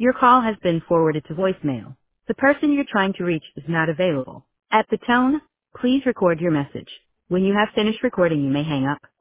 Your call has been forwarded to voicemail. The person you're trying to reach is not available. At the tone, please record your message. When you have finished recording, you may hang up.